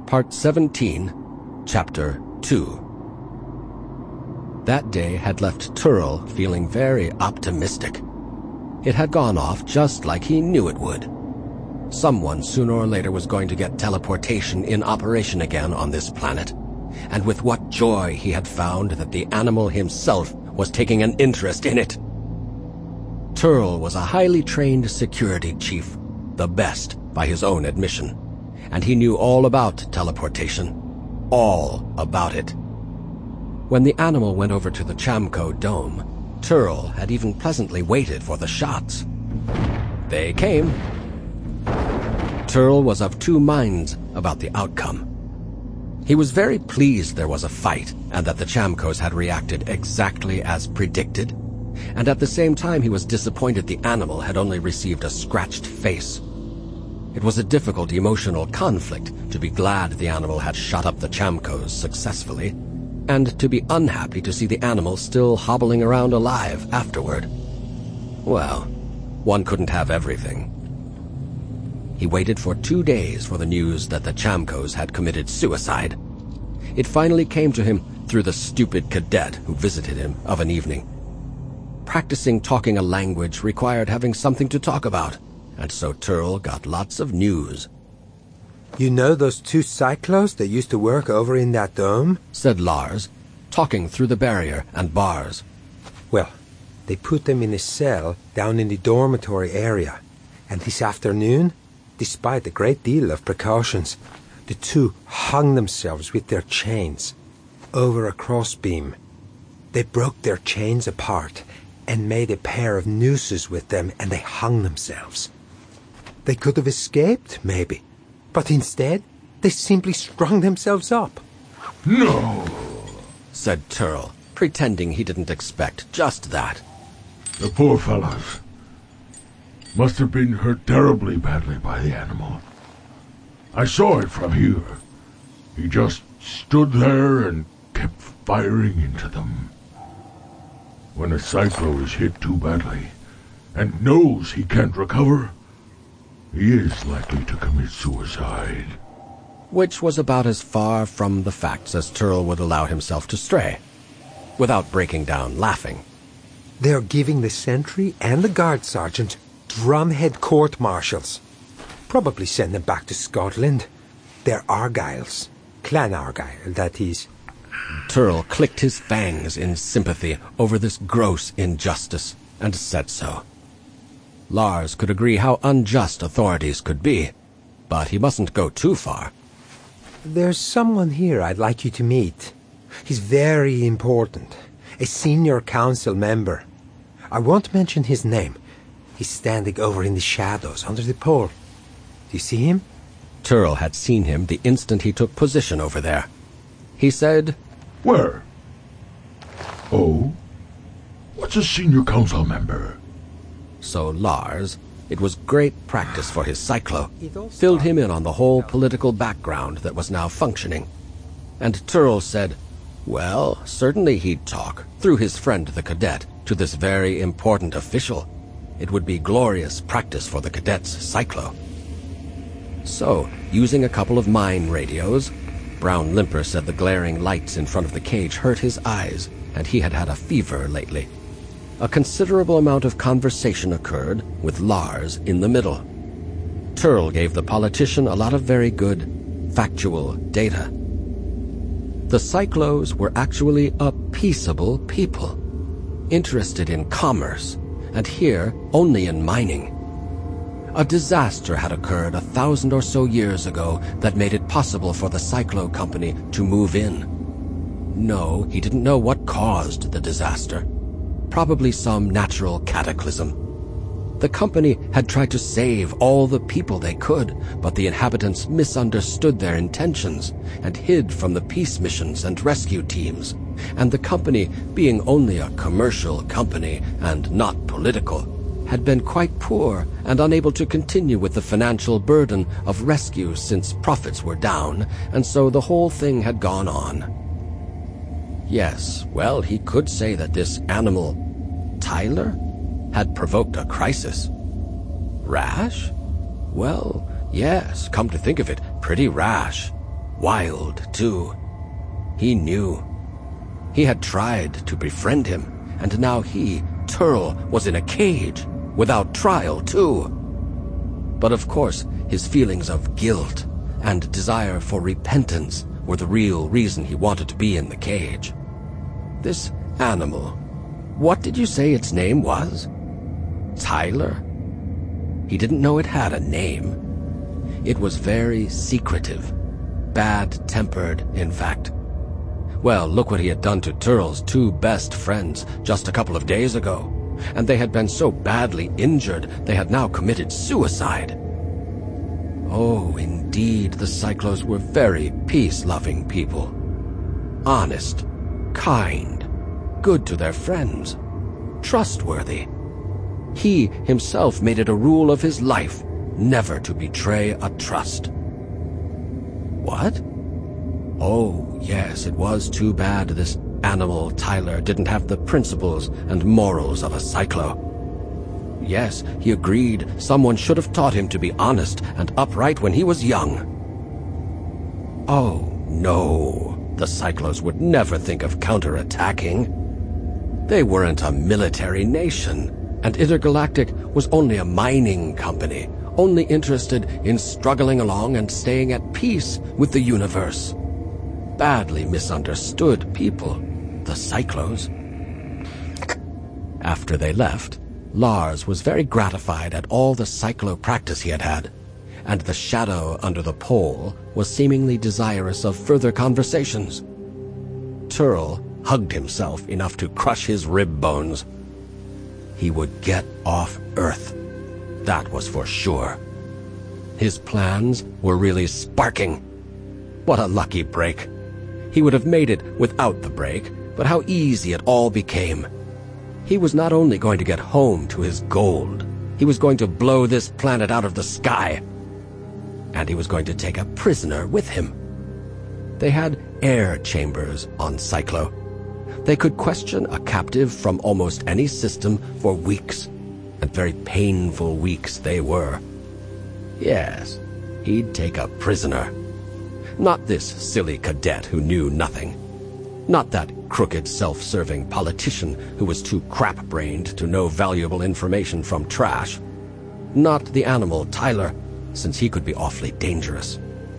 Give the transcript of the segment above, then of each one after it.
Part 17, Chapter 2. That day had left Turl feeling very optimistic. It had gone off just like he knew it would. Someone sooner or later was going to get teleportation in operation again on this planet, and with what joy he had found that the animal himself was taking an interest in it. Turl was a highly trained security chief, the best by his own admission, and he knew all about teleportation. All about it. When the animal went over to the Chamco dome, Turl had even pleasantly waited for the shots. They came. Turl was of two minds about the outcome. He was very pleased there was a fight and that the Chamcos had reacted exactly as predicted, and at the same time he was disappointed the animal had only received a scratched face. It was a difficult emotional conflict to be glad the animal had shot up the Chamcos successfully, and to be unhappy to see the animal still hobbling around alive afterward. Well, one couldn't have everything. He waited for 2 days for the news that the Chamcos had committed suicide. It finally came to him through the stupid cadet who visited him of an evening. Practicing talking a language required having something to talk about, and so Turl got lots of news. "You know those 2 cyclos that used to work over in that dome?" said Lars, talking through the barrier and bars. "Well, they put them in a cell down in the dormitory area, and this afternoon, despite a great deal of precautions, the 2 hung themselves with their chains over a crossbeam. They broke their chains apart and made a pair of nooses with them, and they hung themselves. They could have escaped, maybe, but instead, they simply strung themselves up." "No," said Turl, pretending he didn't expect just that. "The poor fellows must have been hurt terribly badly by the animal. I saw it from here. He just stood there and kept firing into them. When a cyclo is hit too badly and knows he can't recover, he is likely to commit suicide." Which was about as far from the facts as Turl would allow himself to stray, without breaking down laughing. "They're giving the sentry and the guard sergeant drumhead court-martials. Probably send them back to Scotland. They're Argyles. Clan Argyle, that is." Turl clicked his fangs in sympathy over this gross injustice, and said so. Lars could agree how unjust authorities could be, but he mustn't go too far. "There's someone here I'd like you to meet. He's very important. A senior council member. I won't mention his name. He's standing over in the shadows under the pole. Do you see him?" Turl had seen him the instant he took position over there. He said, "Where? Oh? What's a senior council member?" So Lars, it was great practice for his cyclo, filled him in on the whole political background that was now functioning. And Turl said, well, certainly he'd talk, through his friend the cadet, to this very important official. It would be glorious practice for the cadet's cyclo. So, using a couple of mine radios, Brown Limper said the glaring lights in front of the cage hurt his eyes, and he had had a fever lately. A considerable amount of conversation occurred, with Lars in the middle. Turl gave the politician a lot of very good, factual data. The cyclos were actually a peaceable people, interested in commerce, and here only in mining. A disaster had occurred 1,000 or so years ago that made it possible for the Cyclo Company to move in. No, he didn't know what caused the disaster. Probably some natural cataclysm. The company had tried to save all the people they could, but the inhabitants misunderstood their intentions and hid from the peace missions and rescue teams, and the company, being only a commercial company and not political, had been quite poor and unable to continue with the financial burden of rescue since profits were down, and so the whole thing had gone on. Yes, well, he could say that this animal, Tyler, had provoked a crisis. Rash? Well, yes, come to think of it, pretty rash. wild, too. He knew. He had tried to befriend him, and now he, Turl, was in a cage, without trial, too. But of course, his feelings of guilt and desire for repentance were the real reason he wanted to be in the cage. This animal, what did you say its name was? Tyler? He didn't know it had a name. It was very secretive, bad-tempered, in fact. Well, look what he had done to Turl's two best friends just a couple of days ago, and they had been so badly injured they had now committed suicide. Oh, indeed, the Cyclos were very peace-loving people. Honest, kind, good to their friends, trustworthy. He himself made it a rule of his life never to betray a trust. What? Oh, yes, it was too bad this animal Tyler didn't have the principles and morals of a Cyclo. Yes, he agreed someone should have taught him to be honest and upright when he was young. Oh, no, the Cyclos would never think of counterattacking. They weren't a military nation, and Intergalactic was only a mining company, only interested in struggling along and staying at peace with the universe. Badly misunderstood people, the Cyclos. After they left, Lars was very gratified at all the Cyclo practice he had had, and the shadow under the pole was seemingly desirous of further conversations. Turl hugged himself enough to crush his rib bones. He would get off Earth. That was for sure. His plans were really sparking. What a lucky break. He would have made it without the break, but how easy it all became. He was not only going to get home to his gold, he was going to blow this planet out of the sky. And he was going to take a prisoner with him. They had air chambers on Cyclo. They could question a captive from almost any system for weeks, and very painful weeks they were. Yes, he'd take a prisoner. Not this silly cadet who knew nothing. Not that crooked, self-serving politician who was too crap-brained to know valuable information from trash. Not the animal Tyler, since he could be awfully dangerous.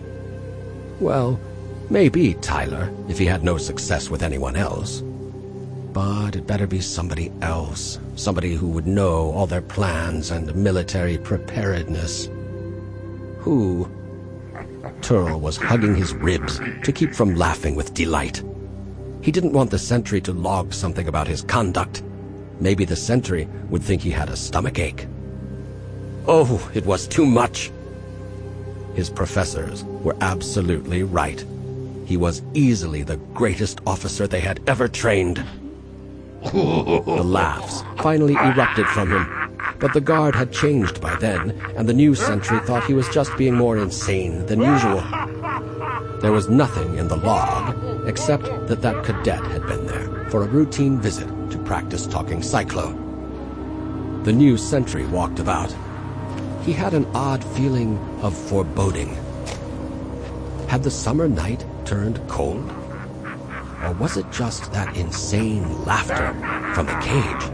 Well, maybe Tyler, if he had no success with anyone else. But it better be somebody else, somebody who would know all their plans and military preparedness. Who? Turl was hugging his ribs to keep from laughing with delight. He didn't want the sentry to log something about his conduct. Maybe the sentry would think he had a stomachache. Oh, it was too much. His professors were absolutely right. He was easily the greatest officer they had ever trained. The laughs finally erupted from him, but the guard had changed by then, and the new sentry thought he was just being more insane than usual. There was nothing in the log, except that that cadet had been there for a routine visit to practice talking Cyclo. The new sentry walked about. He had an odd feeling of foreboding. Had the summer night turned cold? Or was it just that insane laughter from the cage?